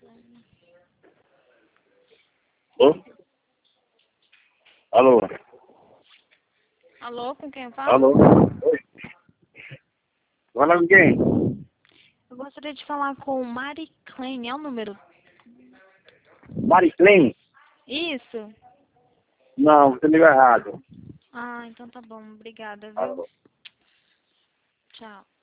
Alô? Alô? Alô, com quem eu falo? Alô? Oi? Fala com quem? Eu gostaria de falar com Mari Klein, é o número? Mariclin? Isso? Não, você ligou errado. Ah, então tá bom, obrigada, viu? Alô? Tchau.